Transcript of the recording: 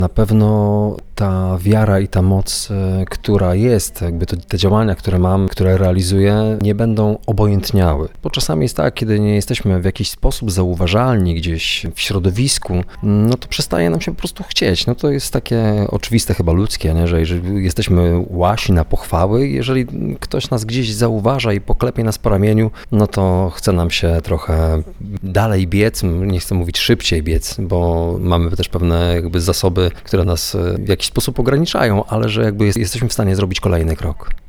Na pewno ta wiara i ta moc, która jest, jakby te działania, które mam, które realizuję, nie będą obojętniały. Bo czasami jest tak, kiedy nie jesteśmy w jakiś sposób zauważalni gdzieś w środowisku, no to przestaje nam się po prostu chcieć. No to jest takie oczywiste, chyba ludzkie, nie? Że jeżeli jesteśmy łasi na pochwały, jeżeli ktoś nas gdzieś zauważa i poklepie nas po ramieniu, no to chce nam się trochę dalej biec, nie chcę mówić szybciej biec, bo mamy też pewne jakby zasoby, które nas w jakiś sposób ograniczają, ale że jakby jesteśmy w stanie zrobić kolejny krok.